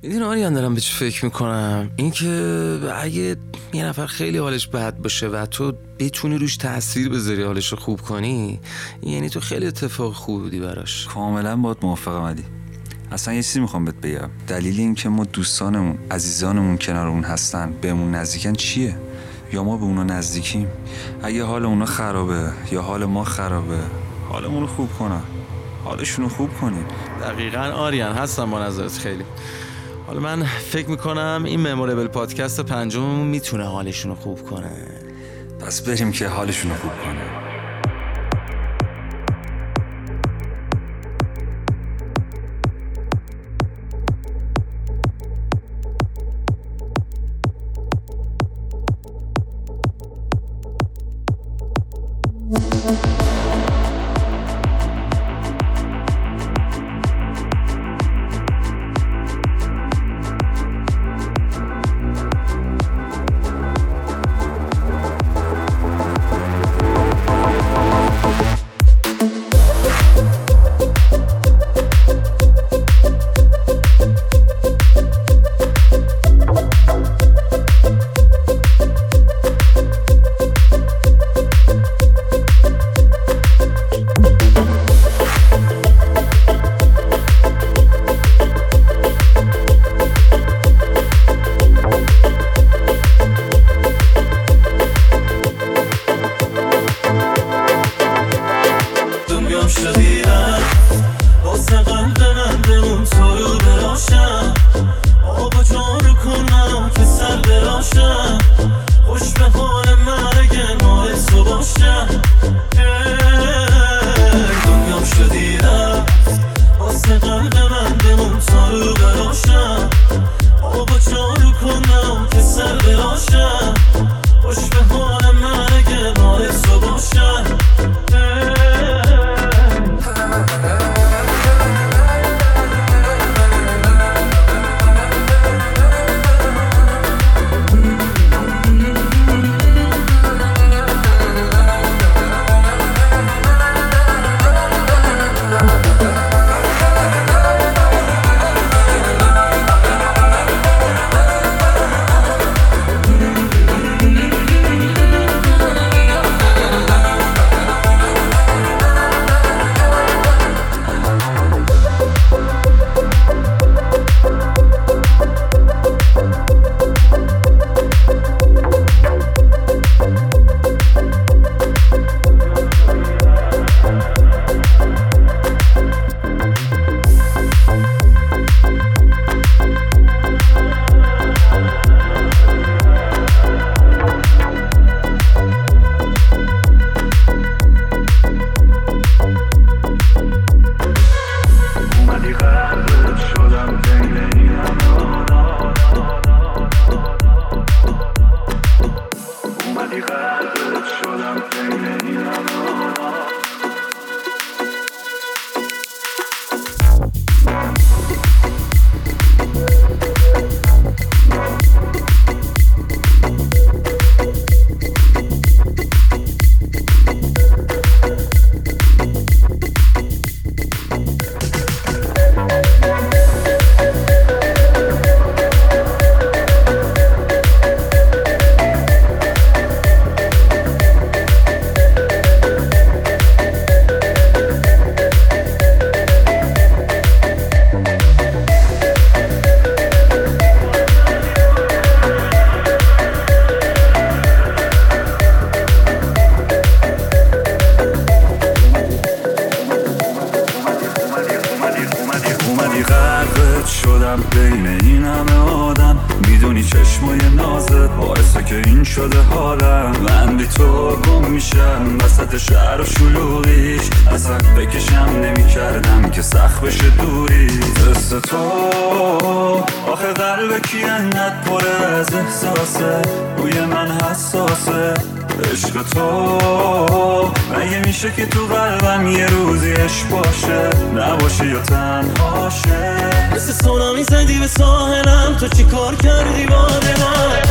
میدونی آریان دارم به چی فکر میکنم؟ اینکه اگه یه نفر خیلی حالش بد باشه و تو بتونی روش تأثیر بذاری حالش رو خوب کنی، یعنی تو خیلی اتفاق خوبی بودی براش. کاملا باهات موافقم علی. اصلا یه چیزی میخوام بهت بگم. دلیل این که ما دوستانمون، عزیزانمون کنارمون هستن، بهمون نزدیکن چیه؟ یا ما به اونا نزدیکیم؟ اگه حال اونا خرابه یا حال ما خرابه، حالمون رو خوب کنن، حالشون رو خوب کنیم. دقیقاً آریان، هستم با نظرت خیلی. حالا من فکر میکنم این مموریبل پادکست 5 میتونه حالشون رو خوب کنه. پس بریم که حالشون رو خوب کنه. بین این همه آدم، میدونی چشمای نازت باعثه که این شده حالم. من بی تو گم میشم وسط شهر و شلوغیش، اصلا بکشم نمی کردم که سخت بشه دوری. دست تو آخه قلب کی انقدر پره از احساسه، روی من حساسه. عشق تو مگه میشه که تو قلبم یه روزی عشق باشه، نباشه یا تنهاشه. مثل سونامی زدی به ساحلم، تو چی کار کردی با دلم؟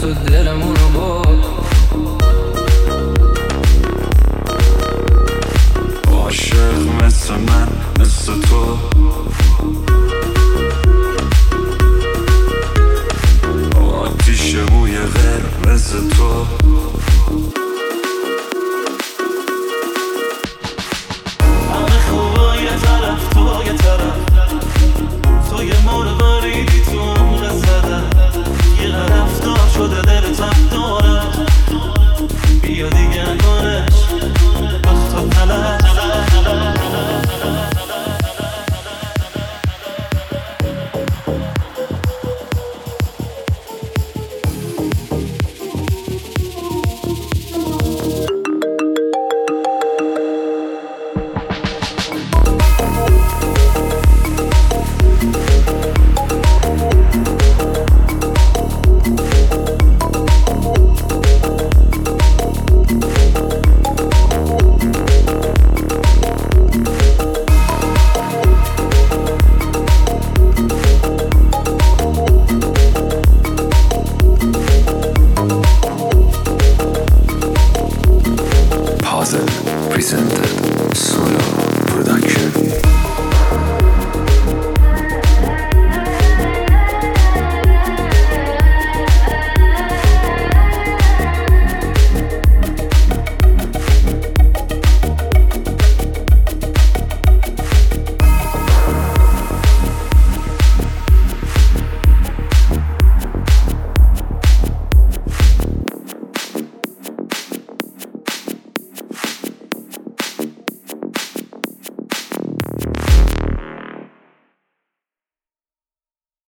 تو دلمونو برد. عاشق مثل من مثل تو، آتیش موی قرمز تو.